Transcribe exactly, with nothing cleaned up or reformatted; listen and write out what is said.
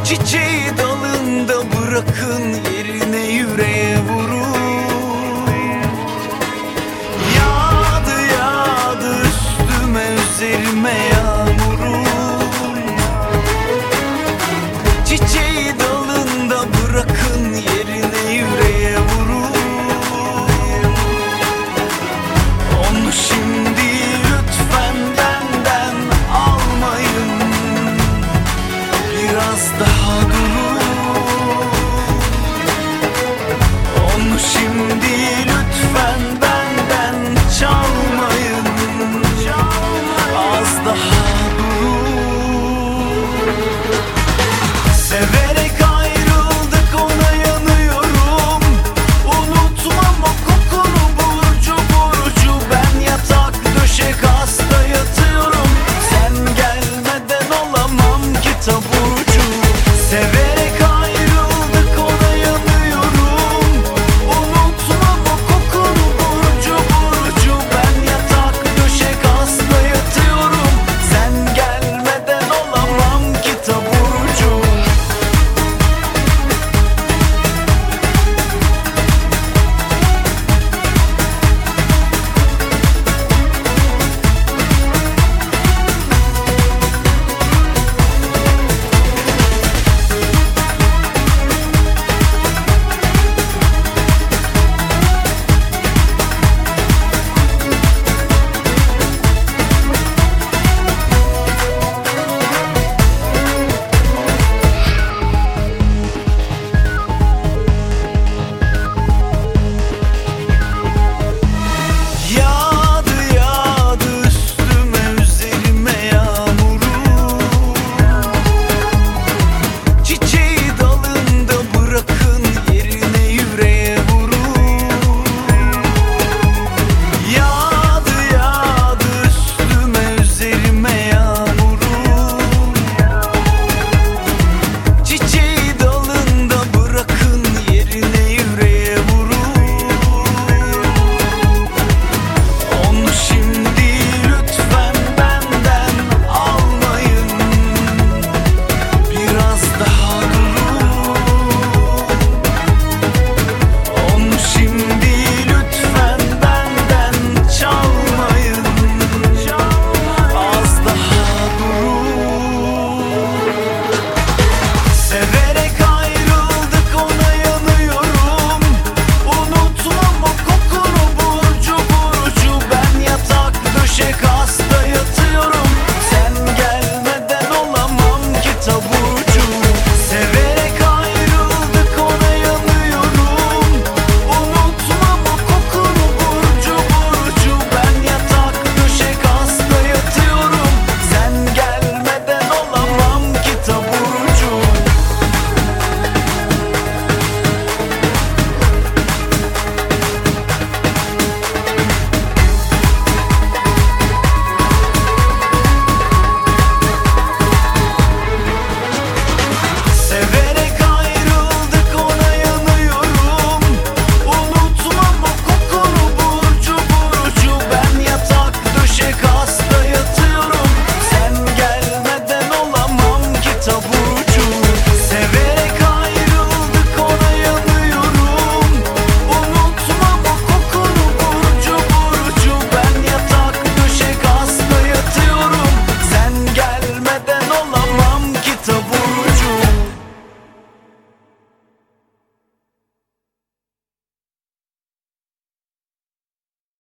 Çiçeği dalında bırakın, yerine yüreğe vurun. Yağdı yağdı üstüme üzerime yağmurun. Çiçeği dalında bırakın, yerine yüreğe vurun. Onu şimdi lütfen benden almayın, biraz daha durun. Onu şimdi lütfen benden çalmayın, az daha durun. Severek ayrıldık, ona yanıyorum. Unutmam o kokunu burcu burcu. Ben yatak döşek hasta yatıyorum. Sen gelmeden olamam ki taburcu. Severek ayrıldık, ona yanıyorum. Unutmam o kokunu burcu burcu. Ben yatak döşek hasta yatıyorum. Sen gelmeden olamam ki taburcu. Yağdı yağdı üstüme üzerime yağmurun. Çiçeği dalında bırakın, yerine yüreğe vurun. Yağdı yağdı üstüme üzerime yağmurun. Çiçeği dalında bırakın, yerine yüreğe vurun. Onu şimdi lütfen benden almayın, biraz daha durun. Onu şimdi lütfen benden çalmayın, az daha durun. Severek ayrıldık, ona yanıyorum. Unutmam o kokunu burcu burcu. Ben yatak döşek hasta yatıyorum. Sen gelmeden olamam ki taburcu.